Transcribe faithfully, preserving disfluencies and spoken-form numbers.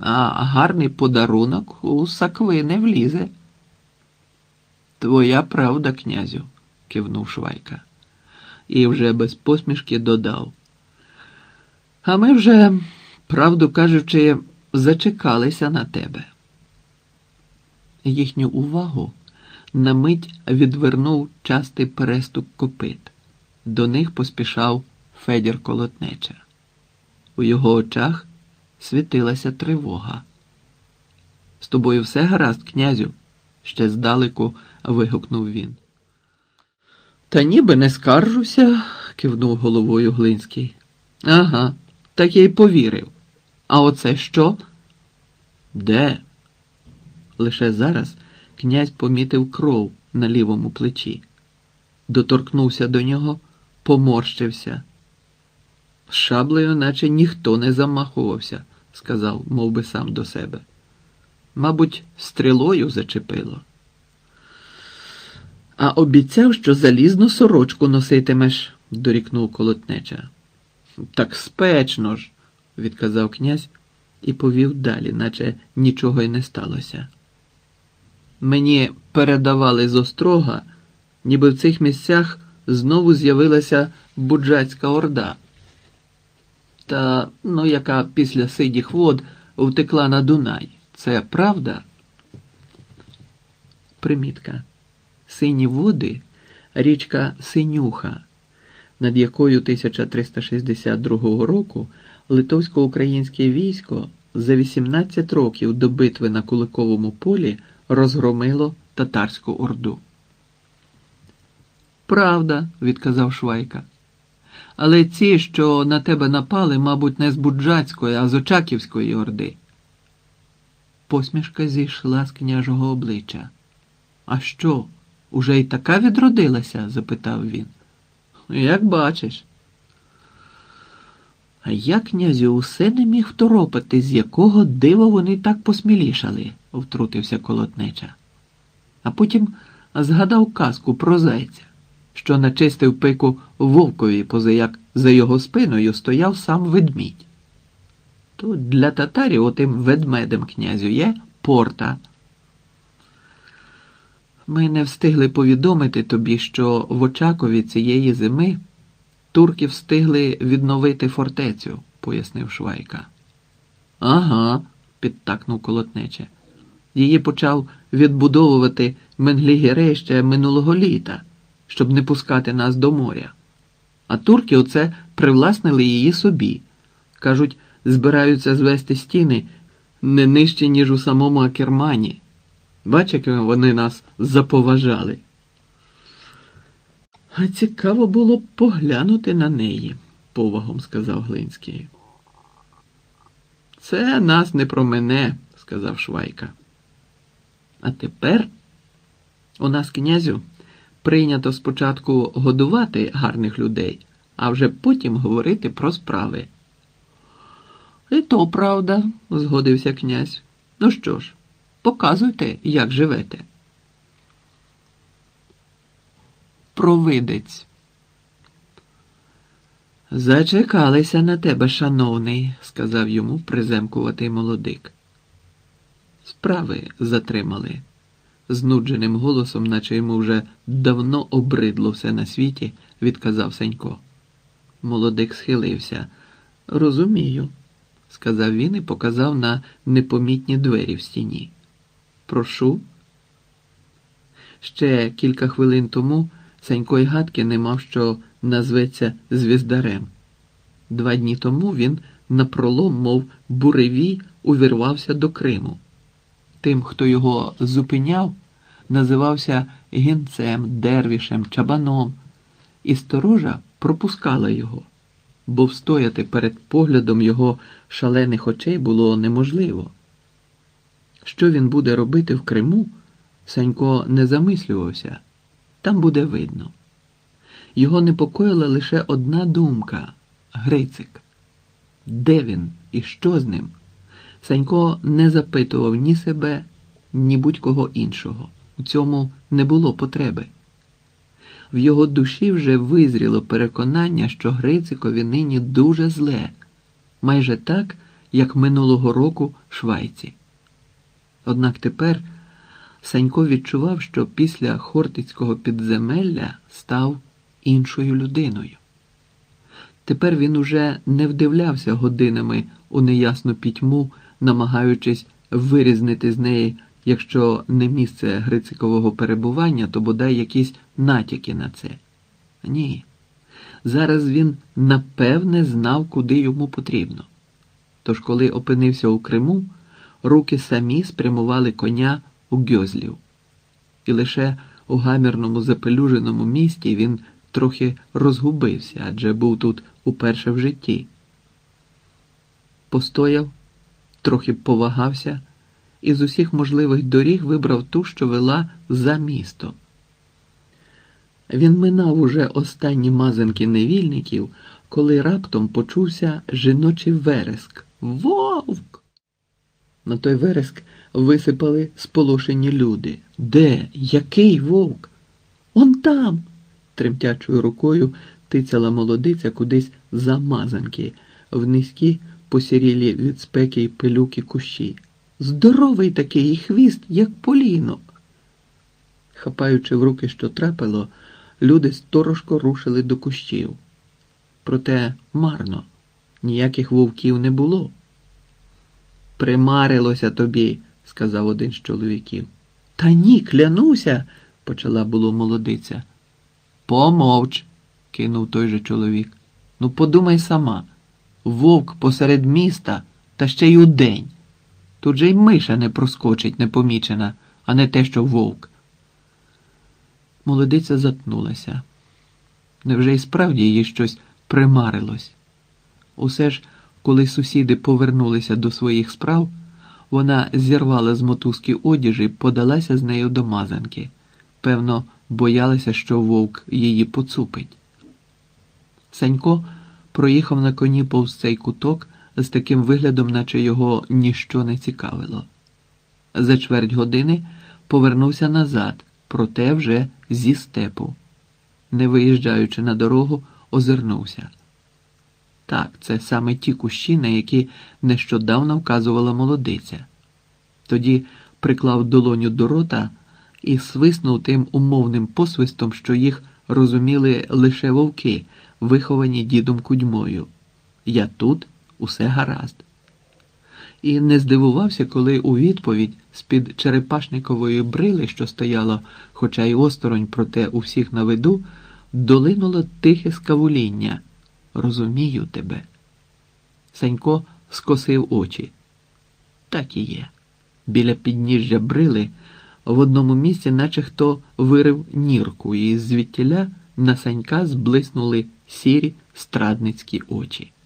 а гарний подарунок у сакви не влізе. Твоя правда, князю, кивнув Швайка. І вже без посмішки додав. А ми вже, правду кажучи, зачекалися на тебе. Їхню увагу на мить відвернув частий перестук копит. До них поспішав Федір Колотнеча. У його очах світилася тривога. «З тобою все гаразд, князю?» – ще здалеку вигукнув він. «Та ніби не скаржуся», – кивнув головою Глинський. «Ага, так я й повірив. А оце що?» «Де?» Лише зараз князь помітив кров на лівому плечі. Доторкнувся до нього, поморщився. «Шаблею наче ніхто не замахувався», – сказав, мов би сам до себе. «Мабуть, стрілою зачепило». «А обіцяв, що залізну сорочку носитимеш», – дорікнув Колотнеча. «Так спечно ж», – відказав князь і повів далі, наче нічого й не сталося. «Мені передавали з острога, ніби в цих місцях знову з'явилася буджацька орда, та, ну, яка після сидіх вод втекла на Дунай. Це правда?» Примітка. Сині води – річка Синюха, над якою тисяча триста шістдесят другого року литовсько-українське військо за вісімнадцять років до битви на Куликовому полі розгромило татарську орду. «Правда», – відказав Швайка. «Але ці, що на тебе напали, мабуть, не з Буджацької, а з Очаківської орди». Посмішка зійшла з княжого обличчя. «А що, уже й така відродилася?» – запитав він. «Як бачиш». «А я, князю, усе не міг второпати, з якого дива вони так посмілішали», – втрутився Колотнеча. А потім згадав казку про зайця, що начистив пику вовкові, позаяк за його спиною стояв сам ведмідь. То для татарів отим ведмедем, князю, є порта. «Ми не встигли повідомити тобі, що в Очакові цієї зими турки встигли відновити фортецю», – пояснив Швайка. «Ага», – підтакнув Колотнеча. «Її почав відбудовувати Менглі-Гірей ще минулого літа, щоб не пускати нас до моря. А турки оце привласнили її собі. Кажуть, збираються звести стіни не нижче, ніж у самому Акермані. Бач, як вони нас заповажали». «А цікаво було б поглянути на неї», – повагом сказав Глинський. «Це нас не про мене», – сказав Швайка. «А тепер у нас, князю, прийнято спочатку годувати гарних людей, а вже потім говорити про справи». «І то правда», – згодився князь. «Ну що ж, показуйте, як живете». Провидець. «Зачекалися на тебе, шановний», – сказав йому приземкуватий молодик. «Справи затримали», – знудженим голосом, наче йому вже давно обридло все на світі, відказав Сенько. Молодик схилився. «Розумію», – сказав він і показав на непомітні двері в стіні. «Прошу». Ще кілька хвилин тому Сенько й гадки не мав, що назветься Звіздарем. Два дні тому він напролом, мов буревій, увірвався до Криму. Тим, хто його зупиняв, називався гінцем, дервішем, чабаном, і сторожа пропускала його, бо встояти перед поглядом його шалених очей було неможливо. Що він буде робити в Криму, Сенько не замислювався. Там буде видно. Його непокоїла лише одна думка – Грицик. Де він і що з ним? Сенько не запитував ні себе, ні будь-кого іншого. У цьому не було потреби. В його душі вже визріло переконання, що Грицикові нині дуже зле. Майже так, як минулого року швайці. Однак тепер Санько відчував, що після хортицького підземелля став іншою людиною. Тепер він уже не вдивлявся годинами у неясну пітьму, намагаючись вирізнити з неї, якщо не місце Грицикового перебування, то бодай якісь натяки на це. Ні. Зараз він напевне знав, куди йому потрібно. Тож, коли опинився у Криму, руки самі спрямували коня у Гьозлів. І лише у гамірному запелюженому місті він трохи розгубився, адже був тут уперше в житті. Постояв, трохи повагався і з усіх можливих доріг вибрав ту, що вела за місто. Він минав уже останні мазанки невільників, коли раптом почувся жіночий вереск. Вовк! На той вереск висипали сполошені люди. Де? Який вовк? Он там! Тремтячою рукою тицяла молодиця кудись за мазанки, в низькі, посірілі від спеки й пилюки кущі. Здоровий такий і хвіст, як поліно. Хапаючи в руки, що трапило, люди сторожко рушили до кущів. Проте марно, ніяких вовків не було. «Примарилося тобі», – сказав один з чоловіків. «Та ні, клянуся», – почала було молодиця. «Помовч», – кинув той же чоловік. «Ну подумай сама, вовк посеред міста, та ще й удень. Тут же й миша не проскочить непомічена, а не те, що вовк». Молодиця затнулася. Невже й справді їй щось примарилось? Усе ж, коли сусіди повернулися до своїх справ, вона зірвала з мотузки одіж і подалася з нею до мазанки. Певно, боялася, що вовк її поцупить. Санько проїхав на коні повз цей куток з таким виглядом, наче його ніщо не цікавило. За чверть години повернувся назад, проте вже зі степу. Не виїжджаючи на дорогу, озирнувся. Так, це саме ті кущі, на які нещодавно вказувала молодиця. Тоді приклав долоню до рота і свиснув тим умовним посвистом, що їх розуміли лише вовки, виховані дідом Кудьмою. «Я тут, усе гаразд». І не здивувався, коли у відповідь з-під черепашникової брили, що стояло, хоча й осторонь, проте у всіх на виду, долинуло тихе скавуління. «Розумію тебе». Санько скосив очі. Так і є. Біля підніжжя брили в одному місці наче хто вирив нірку, і звідтіля на Санька зблиснули сірі страдницькі очі.